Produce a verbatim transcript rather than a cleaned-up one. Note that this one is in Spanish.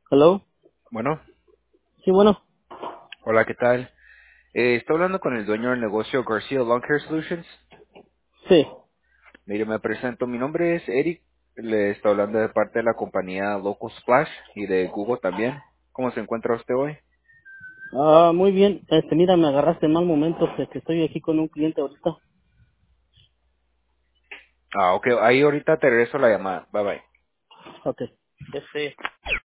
Hello. Bueno, Sí, bueno. hola, ¿qué tal? Eh, estoy hablando con el dueño del negocio Garcia Lawn Care Solutions. Sí. Mire, me presento, mi nombre es Eric, le estoy hablando de parte de la compañía Local Splash y de Google también. ¿Cómo se encuentra usted hoy? Ah, muy bien. Este, mira, me agarraste en mal momento, que que estoy aquí con un cliente ahorita. Ah, ok, ahí ahorita te regreso la llamada. Bye bye. Ok. Este,